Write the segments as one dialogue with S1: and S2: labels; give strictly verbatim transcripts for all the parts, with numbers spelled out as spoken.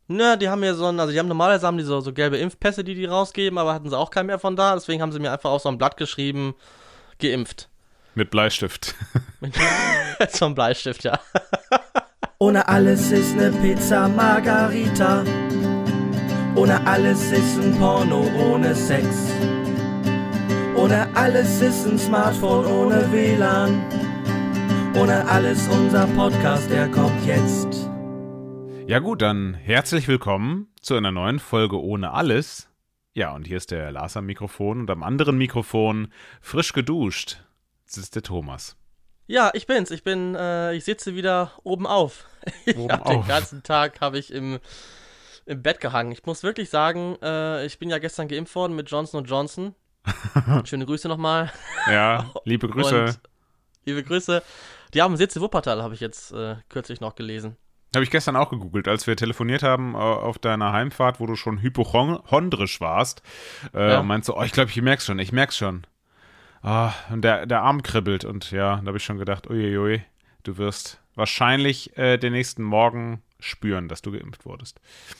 S1: Ne, die haben mir so ein, also die haben normalerweise haben die so, so gelbe Impfpässe, die die rausgeben, aber hatten sie auch keinen mehr von da, deswegen haben sie mir einfach auf so ein Blatt geschrieben, geimpft.
S2: Mit Bleistift.
S1: Mit so einem Bleistift, ja.
S3: Ohne alles ist ne Pizza Margarita. Ohne alles ist ein Porno ohne Sex. Ohne alles ist ein Smartphone ohne W L A N. Ohne alles unser Podcast, der kommt jetzt.
S2: Ja gut, dann herzlich willkommen zu einer neuen Folge Ohne Alles. Ja, und hier ist der Lars am Mikrofon und am anderen Mikrofon, frisch geduscht, sitzt der Thomas.
S1: Ja, ich bin's. Ich bin, äh, ich sitze wieder oben auf. Ich
S2: Oben
S1: hab
S2: auf.
S1: den ganzen Tag habe ich im, im Bett gehangen. Ich muss wirklich sagen, äh, ich bin ja gestern geimpft worden mit Johnson und Johnson. Schöne Grüße nochmal.
S2: Ja, liebe Grüße.
S1: Und liebe Grüße. Die haben Sitz in Wuppertal, habe ich jetzt äh, kürzlich noch gelesen.
S2: Habe ich gestern auch gegoogelt, als wir telefoniert haben äh, auf deiner Heimfahrt, wo du schon hypochondrisch warst. Äh,
S1: Ja.
S2: Und meinst so, oh, ich glaube, ich merk's schon, ich merk's schon. Ah, und der, der Arm kribbelt und ja, da habe ich schon gedacht, uiuiui, du wirst wahrscheinlich äh, den nächsten Morgen spüren, dass du geimpft wurdest.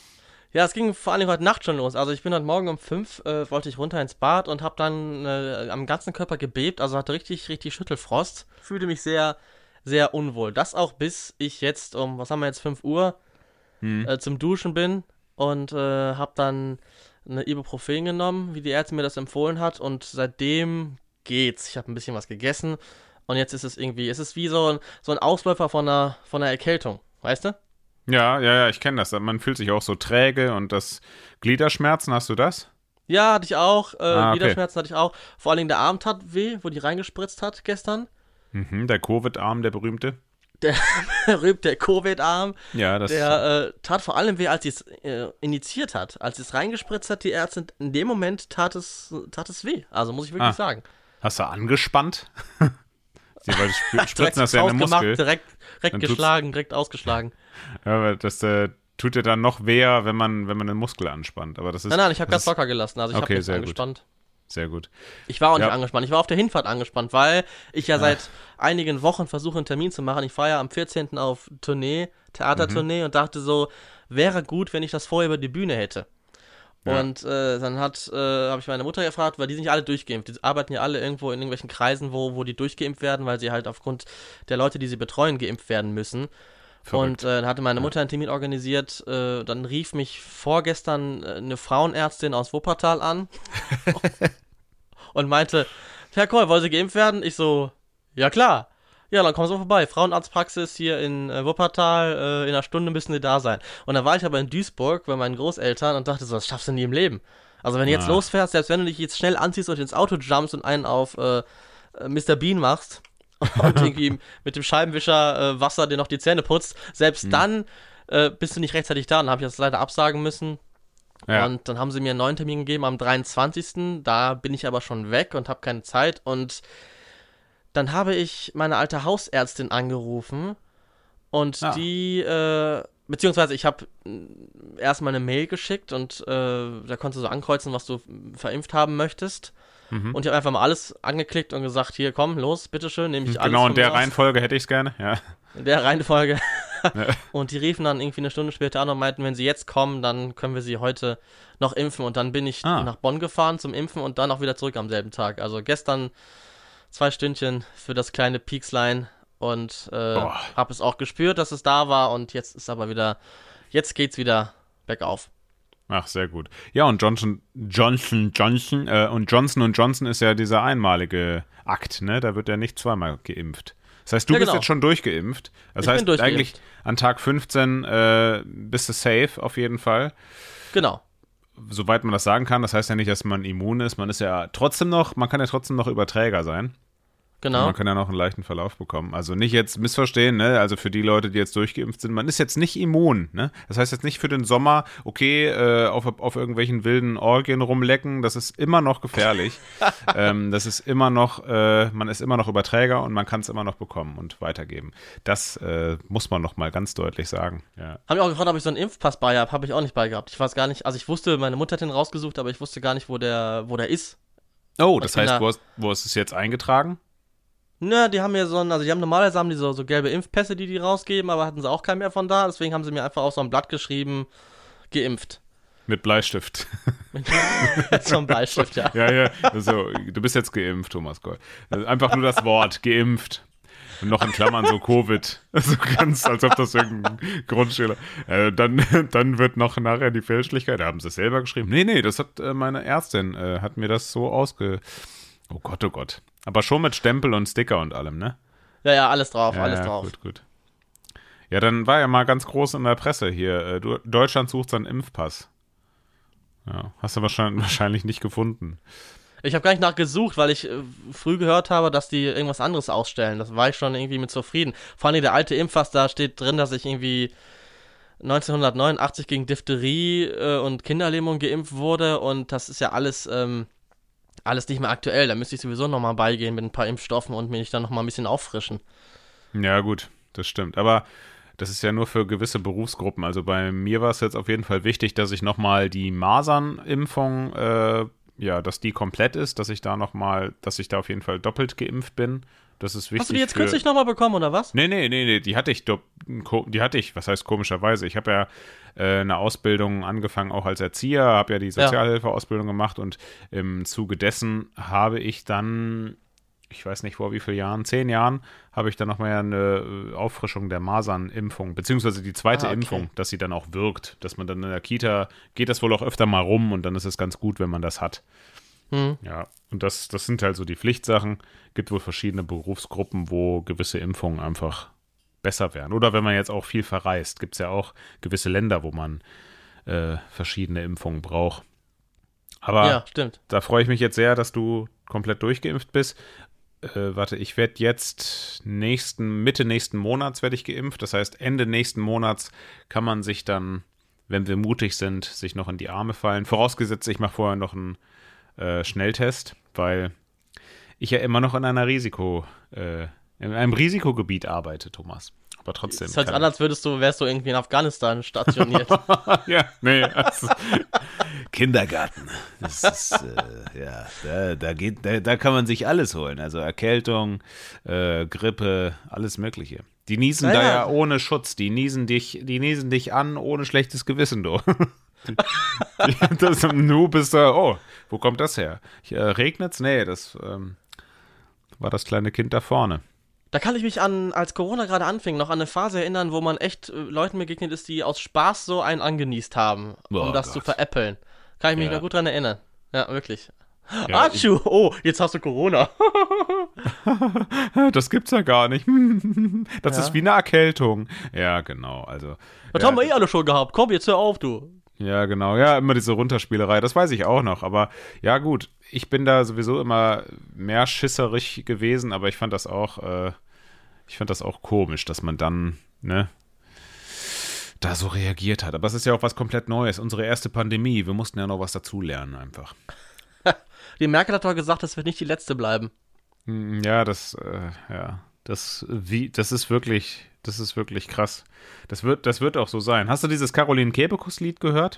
S1: Ja, es ging vor allem heute Nacht schon los. Also ich bin heute Morgen um fünf, äh, wollte ich runter ins Bad und habe dann äh, am ganzen Körper gebebt, also hatte richtig, richtig Schüttelfrost. Fühlte mich sehr, sehr unwohl. Das auch bis ich jetzt um, was haben wir jetzt, fünf Uhr
S2: Hm.
S1: äh, zum Duschen bin und äh, habe dann eine Ibuprofen genommen, wie die Ärztin mir das empfohlen hat, und seitdem geht's. Ich habe ein bisschen was gegessen und jetzt ist es irgendwie, es ist wie so ein, so ein Ausläufer von einer, von einer Erkältung, weißt du?
S2: Ja, ja, ja, ich kenne das. Man fühlt sich auch so träge und das Gliederschmerzen, hast du das?
S1: Ja, hatte ich auch. Äh,
S2: Ah, okay.
S1: Gliederschmerzen hatte ich auch. Vor allen Dingen der Arm tat weh, wo die reingespritzt hat gestern.
S2: Mhm, der Covid-Arm, der berühmte.
S1: Der berühmte Covid-Arm,
S2: Ja, das.
S1: der äh, tat vor allem weh, als sie es äh, initiiert hat. Als sie es reingespritzt hat, die Ärztin, in dem Moment tat es, tat es weh. Also muss ich wirklich
S2: Ah.
S1: sagen.
S2: Hast du angespannt? Sie weil die spr-
S1: Direkt
S2: spritzen das ja in den
S1: rausgemacht,
S2: Muskel.
S1: direkt, direkt
S2: Dann tut's-
S1: geschlagen, direkt ausgeschlagen.
S2: Ja, aber das äh, tut dir dann noch weh, wenn man, wenn man den Muskel anspannt. Aber das ist.
S1: Nein, nein, ich habe
S2: das
S1: ganz
S2: ist
S1: locker gelassen. Also ich
S2: Okay,
S1: habe nichts
S2: sehr gut.
S1: angespannt.
S2: Sehr gut.
S1: Ich war auch nicht
S2: Ja.
S1: angespannt. Ich war auf der Hinfahrt angespannt, weil ich ja seit einigen Wochen versuche, einen Termin zu machen. Ich fahre ja am vierzehnten auf Tournee, Theatertournee,
S2: Mhm.
S1: und dachte so, wäre gut, wenn ich das vorher über die Bühne hätte.
S2: Ja.
S1: Und äh, dann hat, äh, habe ich meine Mutter gefragt, weil die sind ja alle durchgeimpft. Die arbeiten ja alle irgendwo in irgendwelchen Kreisen, wo, wo die durchgeimpft werden, weil sie halt aufgrund der Leute, die sie betreuen, geimpft werden müssen.
S2: Verrückt.
S1: Und äh, dann hatte meine Mutter einen Termin organisiert. Äh, dann rief mich vorgestern äh, eine Frauenärztin aus Wuppertal an und meinte, Herr Koll, wollen Sie geimpft werden? Ich so, ja klar. Ja, dann kommen Sie vorbei. Frauenarztpraxis hier in äh, Wuppertal, äh, in einer Stunde müssen Sie da sein. Und dann war ich aber in Duisburg bei meinen Großeltern und dachte so, das schaffst du nie im Leben. Also wenn du jetzt
S2: Ah.
S1: losfährst, selbst wenn du dich jetzt schnell anziehst und ins Auto jumpst und einen auf äh, äh, Mister Bean machst und irgendwie mit dem Scheibenwischer äh, Wasser dir noch die Zähne putzt, selbst dann äh, bist du nicht rechtzeitig da. Dann habe ich das leider absagen müssen.
S2: Ja.
S1: Und dann haben sie mir einen neuen Termin gegeben am dreiundzwanzigsten Da bin ich aber schon weg und habe keine Zeit. Und dann habe ich meine alte Hausärztin angerufen. Und
S2: Ah.
S1: die, äh, beziehungsweise ich habe erstmal eine Mail geschickt und äh, da konntest du so ankreuzen, was du verimpft haben möchtest.
S2: Mhm.
S1: Und ich habe einfach mal alles angeklickt und gesagt, hier, komm, los, bitteschön, nehme ich alles
S2: Genau in
S1: von
S2: der
S1: mir aus.
S2: Reihenfolge hätte ich es gerne. Ja.
S1: In der Reihenfolge. Und die riefen dann irgendwie eine Stunde später an und meinten, wenn sie jetzt kommen, dann können wir sie heute noch impfen. Und dann bin ich
S2: Ah.
S1: nach Bonn gefahren zum Impfen und dann auch wieder zurück am selben Tag. Also gestern zwei Stündchen für das kleine Piekslein und äh,
S2: Boah.
S1: habe es auch gespürt, dass es da war. Und jetzt ist aber wieder, jetzt geht's wieder bergauf.
S2: Ach, sehr gut. Ja, und Johnson, Johnson, Johnson, äh, und Johnson und Johnson ist ja dieser einmalige Akt, ne? Da wird ja nicht zweimal geimpft. Das heißt, du
S1: Ja,
S2: bist
S1: genau.
S2: jetzt schon durchgeimpft. Das
S1: Ich bin
S2: heißt,
S1: durchgeimpft.
S2: eigentlich an Tag fünfzehn äh, bist du safe auf jeden Fall.
S1: Genau.
S2: Soweit man das sagen kann. Das heißt ja nicht, dass man immun ist. Man ist ja trotzdem noch, man kann ja trotzdem noch Überträger sein.
S1: Genau.
S2: Man kann ja noch einen leichten Verlauf bekommen. Also nicht jetzt missverstehen, ne? Also für die Leute, die jetzt durchgeimpft sind, man ist jetzt nicht immun, ne? Das heißt jetzt nicht für den Sommer, okay, äh, auf, auf irgendwelchen wilden Orgien rumlecken, das ist immer noch gefährlich. ähm, das ist immer noch, äh, man ist immer noch Überträger und man kann es immer noch bekommen und weitergeben. Das äh, muss man noch mal ganz deutlich sagen. Ja.
S1: Haben wir auch gefragt, ob ich so einen Impfpass bei habe. Habe ich auch nicht bei gehabt. Ich weiß gar nicht, also ich wusste, meine Mutter hat den rausgesucht, aber ich wusste gar nicht, wo der, wo der ist.
S2: Oh,
S1: Ich
S2: das
S1: bin
S2: heißt,
S1: da-
S2: wo, hast- wo ist es jetzt eingetragen?
S1: Ne, die haben mir so ein, also die haben normalerweise haben die so, so gelbe Impfpässe, die die rausgeben, aber hatten sie auch keinen mehr von da, deswegen haben sie mir einfach auf so ein Blatt geschrieben, geimpft.
S2: Mit Bleistift.
S1: Zum Bleistift, ja.
S2: Ja, ja, also, du bist jetzt geimpft, Thomas Goll. Also einfach nur das Wort, geimpft. Und noch in Klammern so Covid. So ganz, als ob das irgendein Grundschüler. Äh, dann, dann wird noch nachher die Fälschlichkeit, da haben sie es selber geschrieben. Nee, nee, das hat äh, meine Ärztin, äh, hat mir das so ausge... Oh Gott, oh Gott. Aber schon mit Stempel und Sticker und allem, ne?
S1: Ja, ja, alles drauf,
S2: Ja,
S1: alles
S2: ja,
S1: drauf.
S2: Gut, gut. Ja, dann war ja mal ganz groß in der Presse hier. Äh, du, Deutschland sucht seinen Impfpass. Ja, hast du wahrscheinlich, wahrscheinlich nicht gefunden.
S1: Ich habe gar nicht nachgesucht, weil ich äh, früh gehört habe, dass die irgendwas anderes ausstellen. Das war ich schon irgendwie mit zufrieden. Vor allem der alte Impfpass, da steht drin, dass ich irgendwie neunzehnhundertneunundachtzig gegen Diphtherie äh, und Kinderlähmung geimpft wurde und das ist ja alles, ähm, alles nicht mehr aktuell. Da müsste ich sowieso nochmal beigehen mit ein paar Impfstoffen und mich dann nochmal ein bisschen auffrischen.
S2: Ja, gut, das stimmt. Aber das ist ja nur für gewisse Berufsgruppen. Also bei mir war es jetzt auf jeden Fall wichtig, dass ich nochmal die Masernimpfung, äh, ja, dass die komplett ist, dass ich da nochmal, dass ich da auf jeden Fall doppelt geimpft bin. Das ist wichtig.
S1: Hast du die jetzt
S2: für...
S1: kürzlich nochmal bekommen, oder was?
S2: Nee, nee, nee, nee, die hatte ich, die hatte ich, was heißt komischerweise? Ich habe ja äh, eine Ausbildung angefangen, auch als Erzieher, habe ja die Sozialhilfeausbildung gemacht und im Zuge dessen habe ich dann, ich weiß nicht vor wie vielen Jahren, zehn Jahren, habe ich dann nochmal eine Auffrischung der Masernimpfung, beziehungsweise die zweite
S1: Ah, okay.
S2: Impfung, dass sie dann auch wirkt, dass man dann in der Kita, geht das wohl auch öfter mal rum und dann ist es ganz gut, wenn man das hat.
S1: Hm.
S2: Ja, und das, das sind halt so die Pflichtsachen. Gibt wohl verschiedene Berufsgruppen, wo gewisse Impfungen einfach besser wären. Oder wenn man jetzt auch viel verreist, gibt es ja auch gewisse Länder, wo man äh, verschiedene Impfungen braucht. Aber
S1: Ja, stimmt.
S2: da freue ich mich jetzt sehr, dass du komplett durchgeimpft bist. Äh, warte, ich werde jetzt nächsten, Mitte nächsten Monats werde ich geimpft. Das heißt, Ende nächsten Monats kann man sich dann, wenn wir mutig sind, sich noch in die Arme fallen. Vorausgesetzt, ich mache vorher noch einen äh, Schnelltest, weil ich ja immer noch in einer Risiko, äh, in einem Risikogebiet arbeite, Thomas. Aber trotzdem.
S1: Es hört sich
S2: kann
S1: an, als würdest du, wärst du irgendwie in Afghanistan stationiert.
S2: ja, nee. Also,
S4: Kindergarten. Das ist, äh, ja, da, da, geht, da, da kann man sich alles holen. Also Erkältung, äh, Grippe, alles Mögliche. Die niesen
S1: Ja,
S4: da
S1: ja.
S4: ja ohne Schutz. Die niesen dich, die niesen dich an ohne schlechtes Gewissen, du.
S2: die, das, du bist da, oh, wo kommt das her? Äh, regnet's? Nee, das ähm, war das kleine Kind da vorne.
S1: Da kann ich mich an, als Corona gerade anfing, noch an eine Phase erinnern, wo man echt äh, Leuten begegnet ist, die aus Spaß so einen angenießt haben, um
S4: Oh
S1: das
S4: Gott.
S1: zu veräppeln. Kann ich mich
S2: Ja.
S1: noch gut dran erinnern. Ja, wirklich.
S2: Ja,
S1: Atschu! Oh, jetzt hast du Corona.
S2: Das gibt's ja gar nicht. Das
S1: Ja.
S2: ist wie eine Erkältung. Ja, genau. Also,
S1: Das
S2: ja,
S1: haben wir eh alle schon gehabt. Komm, jetzt hör auf, du.
S2: Ja, genau. Ja, immer diese Runterspielerei, das weiß ich auch noch. Aber ja, gut, ich bin da sowieso immer mehr schisserig gewesen, aber ich fand das auch, äh, ich fand das auch komisch, dass man dann, ne, da so reagiert hat. Aber es ist ja auch was komplett Neues. Unsere erste Pandemie, wir mussten ja noch was dazulernen einfach.
S1: Die Merkel hat doch gesagt, das wird nicht die letzte bleiben.
S2: Hm, Ja, das, äh, ja, das, wie, das ist wirklich, das ist wirklich krass. Das wird, das wird auch so sein. Hast du dieses Caroline Kebekus-Lied gehört?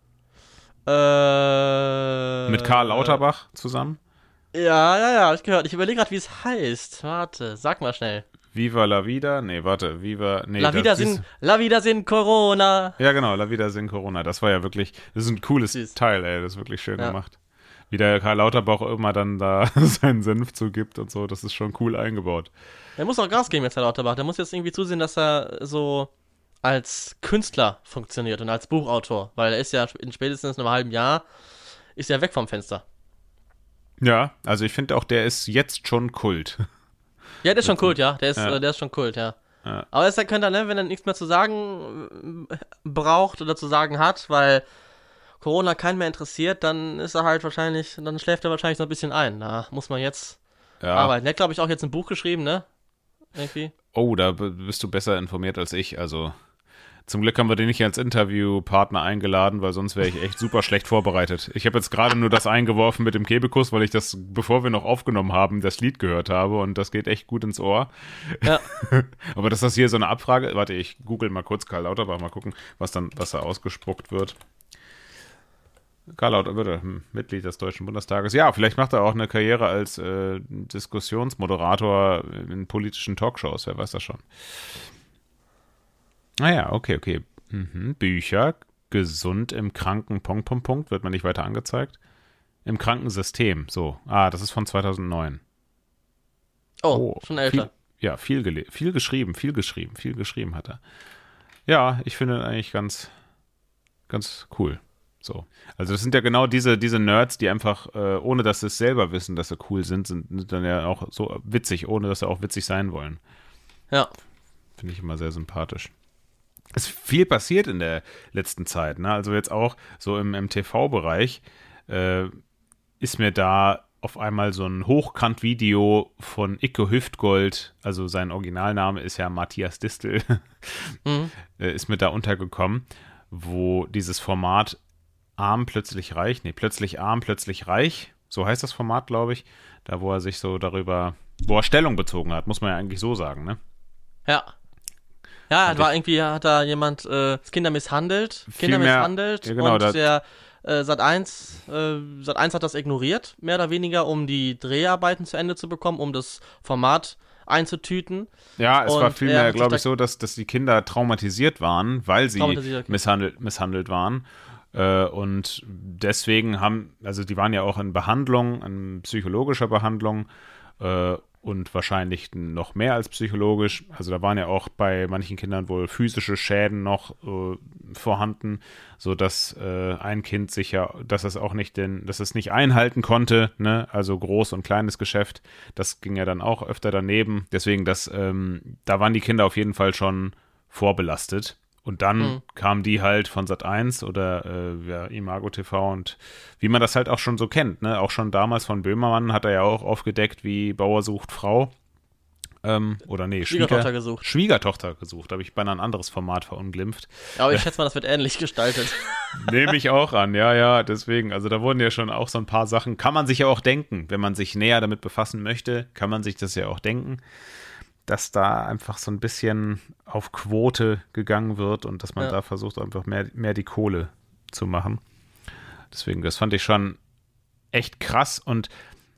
S1: Äh.
S2: Mit Karl Lauterbach zusammen?
S1: Ja, ja, ja, hab ich gehört. Ich überlege gerade, wie es heißt. Warte, sag mal schnell.
S2: Viva la Vida? Nee, warte, Viva, nee.
S1: La
S2: das
S1: Vida
S2: ist-
S1: sin, La Vida sin Corona.
S2: Ja, genau, La Vida sin Corona. Das war ja wirklich, das ist ein cooles
S1: Süß.
S2: Teil, ey. Das ist wirklich schön
S1: Ja.
S2: gemacht. Wie der Karl Lauterbach immer dann da seinen Senf zugibt und so. Das ist schon cool eingebaut.
S1: Der muss auch Gas geben jetzt, Herr Lauterbach. Der muss jetzt irgendwie zusehen, dass er so als Künstler funktioniert und als Buchautor. Weil er ist ja in spätestens einem halben Jahr ist er weg vom Fenster.
S2: Ja, also ich finde auch, der ist jetzt schon Kult.
S1: Ja, der ist schon Kult, ja. Der ist,
S2: Ja.
S1: äh, der ist schon Kult, ja.
S2: Ja.
S1: Aber es könnte er, ne, wenn er nichts mehr zu sagen äh, braucht oder zu sagen hat, weil Corona keinen mehr interessiert, dann ist er halt wahrscheinlich, dann schläft er wahrscheinlich noch ein bisschen ein. Da muss man jetzt
S2: Ja.
S1: arbeiten. Er hat, glaube ich, auch jetzt ein Buch geschrieben, ne? Irgendwie.
S2: Oh, da b- bist du besser informiert als ich. Also zum Glück haben wir den nicht als Interviewpartner eingeladen, weil sonst wäre ich echt super schlecht vorbereitet. Ich habe jetzt gerade nur das eingeworfen mit dem Kebekus, weil ich das, bevor wir noch aufgenommen haben, das Lied gehört habe und das geht echt gut ins Ohr.
S1: Ja.
S2: Aber dass das hier so eine Abfrage, warte, ich google mal kurz Karl Lauterbach, mal gucken, was dann, was da ausgespuckt wird. Karl Lauterbach, hm, Mitglied des Deutschen Bundestages. Ja, vielleicht macht er auch eine Karriere als äh, Diskussionsmoderator in politischen Talkshows, wer weiß das schon. Naja, okay, okay. Mhm. Bücher. gesund im Kranken, Punkt, Punkt, Punkt, wird man nicht weiter angezeigt. Im Krankensystem, so. Ah, das ist von zweitausendneun.
S1: Oh, oh schon älter.
S2: Viel, ja, viel, gele- viel geschrieben, viel geschrieben, viel geschrieben hat er. Ja, ich finde eigentlich ganz, ganz cool. So. Also das sind ja genau diese, diese Nerds, die einfach, äh, ohne dass sie es selber wissen, dass sie cool sind, sind, sind dann ja auch so witzig, ohne dass sie auch witzig sein wollen.
S1: Ja.
S2: Finde ich immer sehr sympathisch. Es ist viel passiert in der letzten Zeit, ne? Also jetzt auch so im, im T V-Bereich äh, ist mir da auf einmal so ein Hochkant-Video von Icke Hüftgold, also sein Originalname ist ja Matthias Distel, mhm. äh, ist mir da untergekommen, wo dieses Format Arm plötzlich reich, nee, plötzlich arm, plötzlich reich, so heißt das Format, glaube ich, da wo er sich so darüber, wo er Stellung bezogen hat, muss man ja eigentlich so sagen, ne?
S1: Ja. Ja, hat war irgendwie, hat da jemand äh, Kinder misshandelt, Kinder
S2: mehr,
S1: misshandelt
S2: ja, genau,
S1: und
S2: das,
S1: der äh, Sat eins, äh, Sat eins hat das ignoriert, mehr oder weniger, um die Dreharbeiten zu Ende zu bekommen, um das Format einzutüten.
S2: Ja, es
S1: und
S2: war vielmehr, glaube ich, so, dass, dass die Kinder traumatisiert waren, weil sie
S1: okay.
S2: misshandelt, misshandelt waren. Äh, und deswegen haben, also die waren ja auch in Behandlung, in psychologischer Behandlung, äh, und wahrscheinlich noch mehr als psychologisch. Also da waren ja auch bei manchen Kindern wohl physische Schäden noch äh, vorhanden, sodass äh, ein Kind sich ja, dass es auch nicht den, dass es nicht einhalten konnte, ne? Also groß und kleines Geschäft, das ging ja dann auch öfter daneben. Deswegen, das, ähm, da waren die Kinder auf jeden Fall schon vorbelastet. Und dann mhm. kamen die halt von Sat eins oder äh, ja, Imago T V und wie man das halt auch schon so kennt, ne? Auch schon damals von Böhmermann hat er ja auch aufgedeckt, wie Bauer sucht Frau. Ähm, oder nee,
S1: Schwiegertochter
S2: Schwieger,
S1: gesucht.
S2: Schwiegertochter gesucht, habe ich beinahe ein anderes Format verunglimpft.
S1: Ja, aber ich schätze mal, das wird ähnlich gestaltet.
S2: Nehme ich auch an, ja, ja, deswegen. Also da wurden ja schon auch so ein paar Sachen, kann man sich ja auch denken, wenn man sich näher damit befassen möchte, kann man sich das ja auch denken, dass da einfach so ein bisschen auf Quote gegangen wird und dass man ja. da versucht, einfach mehr, mehr die Kohle zu machen. Deswegen, das fand ich schon echt krass und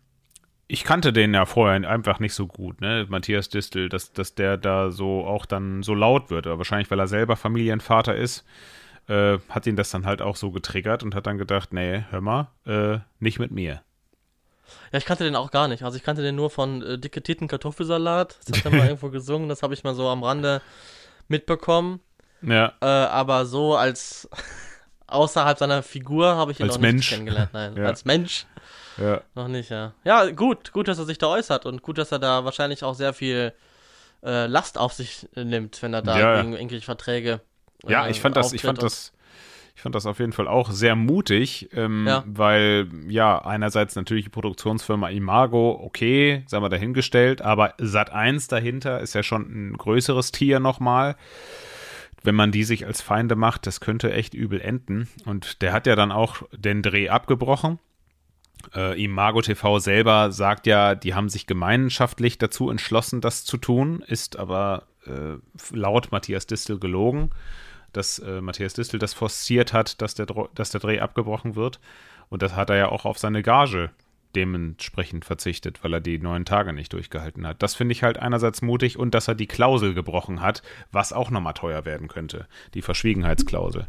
S2: ich kannte den ja vorher einfach nicht so gut, ne, Matthias Distel, dass, dass der da so auch dann so laut wird, aber wahrscheinlich, weil er selber Familienvater ist, äh, hat ihn das dann halt auch so getriggert und hat dann gedacht, nee, hör mal, äh, nicht mit mir.
S1: Ja, ich kannte den auch gar nicht. Also ich kannte den nur von äh, Dicke Titten Kartoffelsalat. Das hat er mal irgendwo gesungen. Das habe ich mal so am Rande mitbekommen.
S2: Ja.
S1: Äh, aber so als außerhalb seiner Figur habe ich ihn
S2: als
S1: noch
S2: Mensch.
S1: nicht kennengelernt. Nein,
S2: ja.
S1: als Mensch
S2: ja.
S1: noch nicht, ja. Ja, gut. Gut, dass er sich da äußert und gut, dass er da wahrscheinlich auch sehr viel äh, Last auf sich äh, nimmt, wenn er da
S2: ja.
S1: gegen irgendwelche Verträge äh,
S2: Ja, ich fand das, ich fand das Ich fand das auf jeden Fall auch sehr mutig, ähm, ja. weil, ja, einerseits natürlich die Produktionsfirma Imago, okay, sagen wir dahingestellt, aber Sat eins dahinter ist ja schon ein größeres Tier nochmal. Wenn man die sich als Feinde macht, das könnte echt übel enden. Und der hat ja dann auch den Dreh abgebrochen. Äh, Imago T V selber sagt ja, die haben sich gemeinschaftlich dazu entschlossen, das zu tun, ist aber äh, laut Matthias Distel gelogen, dass äh, Matthias Distel das forciert hat, dass der, dass der Dreh abgebrochen wird. Und das hat er ja auch auf seine Gage dementsprechend verzichtet, weil er die neun Tage nicht durchgehalten hat. Das finde ich halt einerseits mutig und dass er die Klausel gebrochen hat, was auch nochmal teuer werden könnte, die Verschwiegenheitsklausel.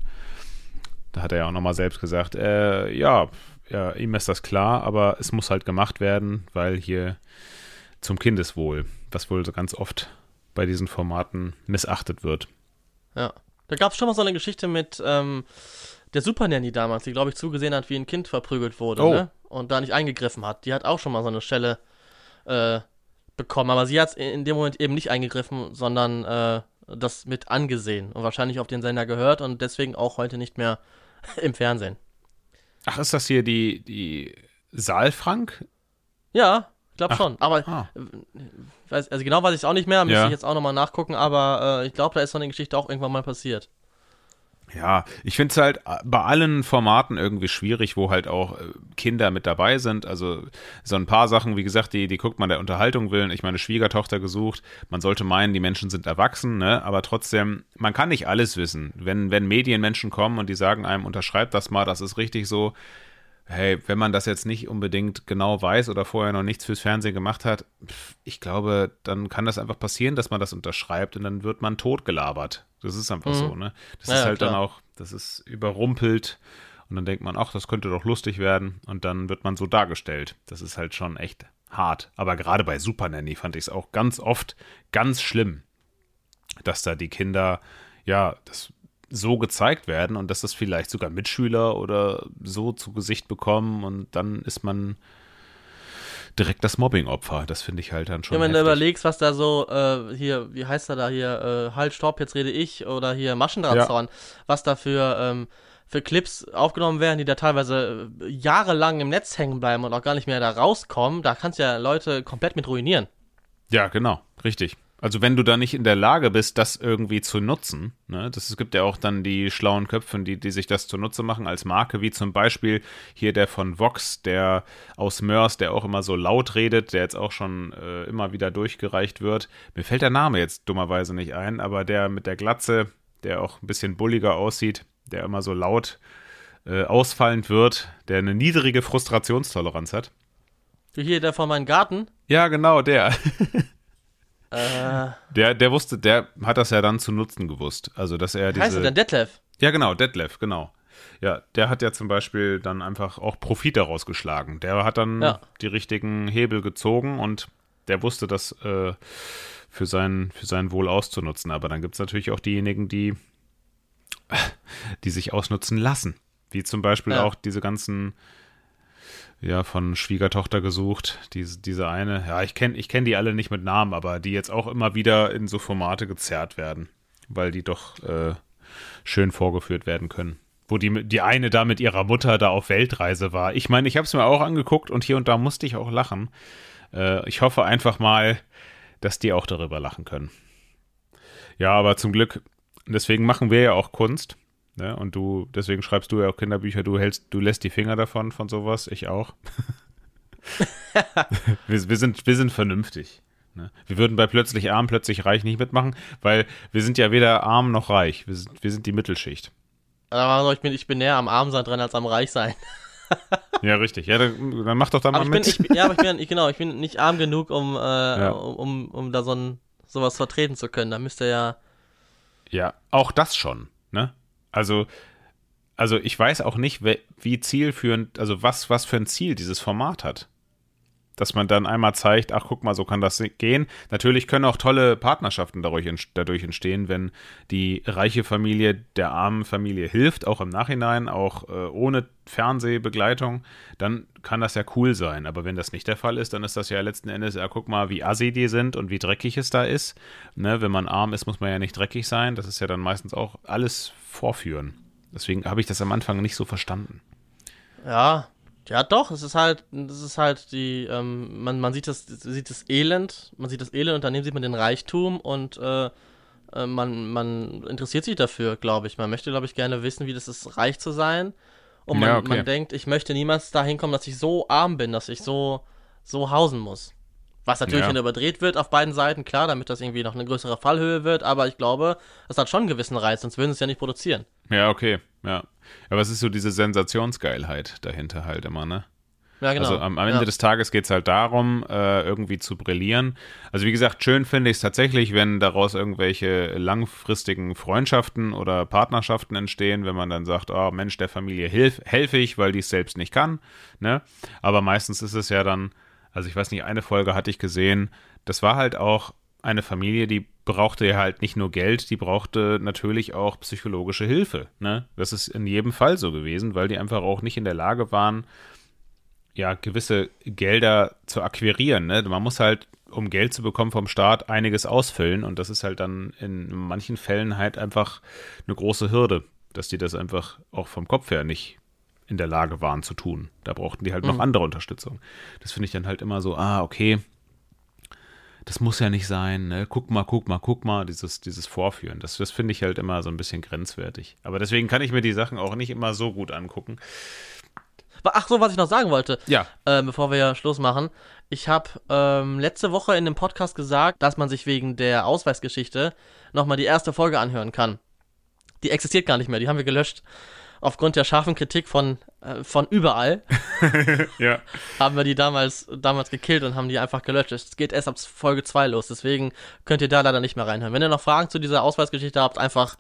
S2: Da hat er ja auch nochmal selbst gesagt, äh, ja, ja, ihm ist das klar, aber es muss halt gemacht werden, weil hier zum Kindeswohl, was wohl so ganz oft bei diesen Formaten missachtet wird.
S1: Ja. Da gab es schon mal so eine Geschichte mit ähm, der Super Nanny damals, die, glaube ich, zugesehen hat, wie ein Kind verprügelt wurde,
S2: oh.
S1: ne? Und da nicht eingegriffen hat. Die hat auch schon mal so eine Schelle äh, bekommen, aber sie hat in dem Moment eben nicht eingegriffen, sondern äh, das mit angesehen und wahrscheinlich auf den Sender gehört und deswegen auch heute nicht mehr im Fernsehen.
S2: Ach, ist das hier die, die Saalfrank?
S1: Ja, ich glaube schon. Aber
S2: ah.
S1: weiß, also genau weiß ich es auch nicht mehr, müsste
S2: ja.
S1: ich jetzt auch nochmal nachgucken, aber äh, ich glaube, da ist so eine Geschichte auch irgendwann mal passiert.
S2: Ja, ich finde es halt bei allen Formaten irgendwie schwierig, wo halt auch Kinder mit dabei sind. Also so ein paar Sachen, wie gesagt, die, die guckt man der Unterhaltung willen. Ich meine, Schwiegertochter gesucht. Man sollte meinen, die Menschen sind erwachsen, ne? Aber trotzdem, man kann nicht alles wissen. Wenn, wenn Medienmenschen kommen und die sagen einem, unterschreibt das mal, das ist richtig so. Hey, wenn man das jetzt nicht unbedingt genau weiß oder vorher noch nichts fürs Fernsehen gemacht hat, ich glaube, dann kann das einfach passieren, dass man das unterschreibt und dann wird man totgelabert. Das ist einfach mhm. so, ne? Das
S1: ja,
S2: ist halt
S1: klar.
S2: dann auch, Das ist überrumpelt und dann denkt man, ach, das könnte doch lustig werden und dann wird man so dargestellt. Das ist halt schon echt hart. Aber gerade bei Super Nanny fand ich es auch ganz oft ganz schlimm, dass da die Kinder, ja, das so gezeigt werden und dass das vielleicht sogar Mitschüler oder so zu Gesicht bekommen und dann ist man direkt das Mobbing-Opfer. Das finde ich halt dann schon
S1: Ja, wenn du
S2: heftig.
S1: überlegst, was da so, äh, hier, wie heißt er da hier, äh, halt, stopp, jetzt rede ich, oder hier Maschendrahtzaun, ja. was da für, ähm, für Clips aufgenommen werden, die da teilweise äh, jahrelang im Netz hängen bleiben und auch gar nicht mehr da rauskommen, da kannst du ja Leute komplett mit ruinieren.
S2: Ja, genau, richtig. Also wenn du da nicht in der Lage bist, das irgendwie zu nutzen, ne, das, es gibt ja auch dann die schlauen Köpfe, die, die sich das zunutze machen als Marke, wie zum Beispiel hier der von Vox, der aus Mörs, der auch immer so laut redet, der jetzt auch schon äh, immer wieder durchgereicht wird. Mir fällt der Name jetzt dummerweise nicht ein, aber der mit der Glatze, der auch ein bisschen bulliger aussieht, der immer so laut äh, ausfallend wird, der eine niedrige Frustrationstoleranz hat.
S1: Wie hier der von meinem Garten?
S2: Ja, genau, der.
S1: Äh,
S2: der, der wusste, der hat das ja dann zu nutzen gewusst. Also, dass er diese.
S1: Heißt er denn Detlef?
S2: Ja, genau, Detlef, genau. Ja, der hat ja zum Beispiel dann einfach auch Profit daraus geschlagen. Der hat dann
S1: ja.
S2: die richtigen Hebel gezogen und der wusste das äh, für, sein, für sein Wohl auszunutzen. Aber dann gibt es natürlich auch diejenigen, die, die sich ausnutzen lassen. Wie zum Beispiel ja. auch diese ganzen. Ja, von Schwiegertochter gesucht, diese, diese eine, ja, ich kenne ich kenn die alle nicht mit Namen, aber die jetzt auch immer wieder in so Formate gezerrt werden, weil die doch äh, schön vorgeführt werden können. Wo die, die eine da mit ihrer Mutter da auf Weltreise war. Ich meine, ich habe es mir auch angeguckt und hier und da musste ich auch lachen. Äh, ich hoffe einfach mal, dass die auch darüber lachen können. Ja, aber zum Glück, deswegen machen wir ja auch Kunst. Ne? Und du, deswegen schreibst du ja auch Kinderbücher, du hältst, du lässt die Finger davon, von sowas, ich auch. wir, wir, sind, wir sind vernünftig. Ne? Wir würden bei Plötzlich arm, plötzlich reich nicht mitmachen, weil wir sind ja weder arm noch reich. Wir sind, wir sind die Mittelschicht.
S1: Aber ich bin, ich bin näher am Armsein dran als am Reichsein.
S2: Ja, richtig. Ja, dann, dann mach doch da
S1: aber
S2: mal
S1: ich
S2: mit.
S1: Bin, ich, ja, aber ich bin, ich, genau, ich bin nicht arm genug, um, äh,
S2: ja.
S1: um, um, um da so ein, sowas vertreten zu können. Da müsste ja...
S2: Ja, auch das schon, ne? Also, also ich weiß auch nicht, wie zielführend, also was, was für ein Ziel dieses Format hat. Dass man dann einmal zeigt, ach guck mal, so kann das gehen. Natürlich können auch tolle Partnerschaften dadurch entstehen, wenn die reiche Familie der armen Familie hilft, auch im Nachhinein, auch äh, ohne Fernsehbegleitung, dann kann das ja cool sein. Aber wenn das nicht der Fall ist, dann ist das ja letzten Endes, ja guck mal, wie assi die sind und wie dreckig es da ist. Ne, wenn man arm ist, muss man ja nicht dreckig sein. Das ist ja dann meistens auch alles vorführen. Deswegen habe ich das am Anfang nicht so verstanden.
S1: Ja, ja doch, es ist halt, es ist halt die, ähm, man, man sieht das, sieht das Elend, man sieht das Elend und daneben sieht man den Reichtum und äh, äh, man, man interessiert sich dafür, glaube ich. Man möchte, glaube ich, gerne wissen, wie das ist, reich zu sein. Und man,
S2: ja, okay.
S1: man denkt, ich möchte niemals dahin kommen, dass ich so arm bin, dass ich so, so hausen muss. Was natürlich
S2: ja.
S1: dann überdreht wird auf beiden Seiten, klar, damit das irgendwie noch eine größere Fallhöhe wird, aber ich glaube, das hat schon einen gewissen Reiz, sonst würden sie es ja nicht produzieren.
S2: Ja, okay, ja. Aber es ist so diese Sensationsgeilheit dahinter halt immer, ne?
S1: Ja, genau.
S2: Also am, am Ende
S1: ja.
S2: des Tages geht es halt darum, äh, irgendwie zu brillieren. Also wie gesagt, schön finde ich es tatsächlich, wenn daraus irgendwelche langfristigen Freundschaften oder Partnerschaften entstehen, wenn man dann sagt, oh Mensch, der Familie hilf, helfe ich, weil die es selbst nicht kann. Ne? Aber meistens ist es ja dann, also ich weiß nicht, eine Folge hatte ich gesehen, das war halt auch eine Familie, die brauchte ja halt nicht nur Geld, die brauchte natürlich auch psychologische Hilfe. Ne? Das ist in jedem Fall so gewesen, weil die einfach auch nicht in der Lage waren, ja, gewisse Gelder zu akquirieren. Ne? Man muss halt, um Geld zu bekommen vom Staat, einiges ausfüllen und das ist halt dann in manchen Fällen halt einfach eine große Hürde, dass die das einfach auch vom Kopf her nicht in der Lage waren zu tun. Da brauchten die halt noch
S1: Mhm.
S2: andere Unterstützung. Das finde ich dann halt immer so, ah, okay, das muss ja nicht sein, ne? Guck mal, guck mal, guck mal, dieses, dieses Vorführen. Das, das finde ich halt immer so ein bisschen grenzwertig. Aber deswegen kann ich mir die Sachen auch nicht immer so gut angucken.
S1: Ach so, was ich noch sagen wollte,
S2: Ja.
S1: äh, bevor wir ja Schluss machen. Ich habe ähm, letzte Woche in dem Podcast gesagt, dass man sich wegen der Ausweisgeschichte nochmal die erste Folge anhören kann. Die existiert gar nicht mehr, die haben wir gelöscht. Aufgrund der scharfen Kritik von, äh, von überall
S2: Ja.
S1: haben wir die damals, damals gekillt und haben die einfach gelöscht. Es geht erst ab Folge zwei los, deswegen könnt ihr da leider nicht mehr reinhören. Wenn ihr noch Fragen zu dieser Ausweisgeschichte habt, einfach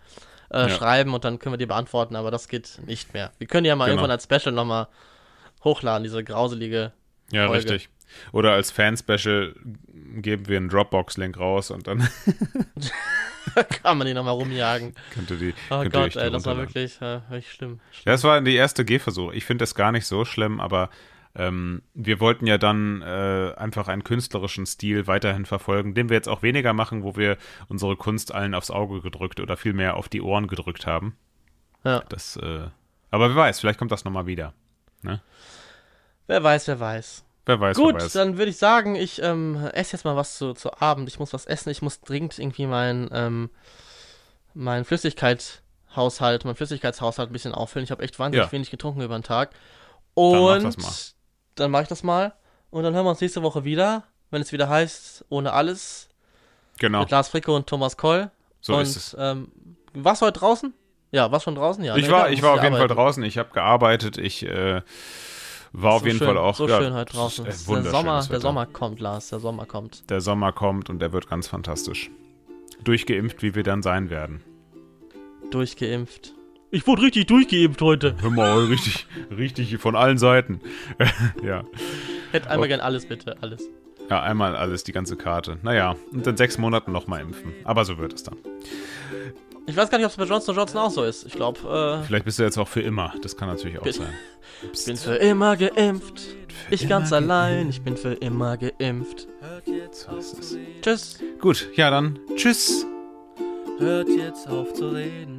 S1: äh,
S2: Ja.
S1: schreiben und dann können wir die beantworten, aber das geht nicht mehr. Wir können die ja mal
S2: Genau.
S1: irgendwann als Special nochmal hochladen, diese grauselige
S2: Ja,
S1: Folge.
S2: richtig. Oder als Fan-Special geben wir einen Dropbox-Link raus und dann
S1: Kann man die nochmal rumjagen.
S2: könnt ihr die
S1: Oh
S2: könnt ihr
S1: Gott,
S2: euch die
S1: ey, das war
S2: runterladen.
S1: wirklich, äh, wirklich schlimm.
S2: Ja, das war die erste Gehversuch. Ich finde das gar nicht so schlimm, aber ähm, wir wollten ja dann äh, einfach einen künstlerischen Stil weiterhin verfolgen, den wir jetzt auch weniger machen, wo wir unsere Kunst allen aufs Auge gedrückt oder vielmehr auf die Ohren gedrückt haben.
S1: Ja.
S2: Das, äh, aber wer weiß, vielleicht kommt das nochmal wieder.
S1: Wer weiß, wer weiß.
S2: Wer weiß,
S1: Gut,
S2: wer weiß.
S1: dann würde ich sagen, ich ähm, esse jetzt mal was zu, zu Abend. Ich muss was essen. Ich muss dringend irgendwie mein, ähm, mein Flüssigkeitshaushalt, mein Flüssigkeitshaushalt ein bisschen auffüllen. Ich habe echt wahnsinnig
S2: Ja.
S1: wenig getrunken über den Tag.
S2: mach
S1: Und
S2: das mal.
S1: dann mache ich das mal. Und dann hören wir uns nächste Woche wieder, wenn es wieder heißt, ohne alles,
S2: Genau,
S1: mit Lars Fricke und Thomas Koll.
S2: so
S1: und,
S2: ist es.
S1: Ähm, warst du heute draußen? Ja, warst schon draußen? Ja.
S2: Ich
S1: ne,
S2: war,
S1: da
S2: ich
S1: musst
S2: war
S1: du
S2: auf jeden Fall
S1: arbeiten.
S2: draußen. Ich habe gearbeitet. Ich äh, war auf
S1: So
S2: jeden
S1: schön,
S2: Fall auch.
S1: so
S2: ja,
S1: schön heute draußen.
S2: es
S1: Es
S2: ist,
S1: ist
S2: äh,
S1: der
S2: wunderschönes
S1: Sommer, der
S2: Wetter.
S1: Sommer kommt, Lars, der Sommer kommt.
S2: Der Sommer kommt und der wird ganz fantastisch. Durchgeimpft, wie wir dann sein werden.
S1: Durchgeimpft. Ich wurde richtig durchgeimpft heute.
S2: Hör mal, richtig, richtig von allen Seiten. ja.
S1: Hätte einmal
S2: Okay.
S1: gern alles, bitte, alles.
S2: ja, einmal alles, die ganze Karte. Naja, und in sechs Monaten nochmal impfen. Aber so wird es dann.
S1: Ich weiß gar nicht, ob es bei Johnson Johnson auch so ist. Ich glaube, äh,
S2: Vielleicht bist du jetzt auch für immer. Das kann natürlich auch
S1: Bin-
S2: sein.
S1: ich bin für immer geimpft. Ich ganz allein, ich bin für immer geimpft.
S3: Hört jetzt
S2: So
S3: auf
S2: ist
S3: zu
S2: es.
S3: reden.
S1: Tschüss.
S2: Gut, ja dann. Tschüss.
S3: Hört jetzt auf zu reden.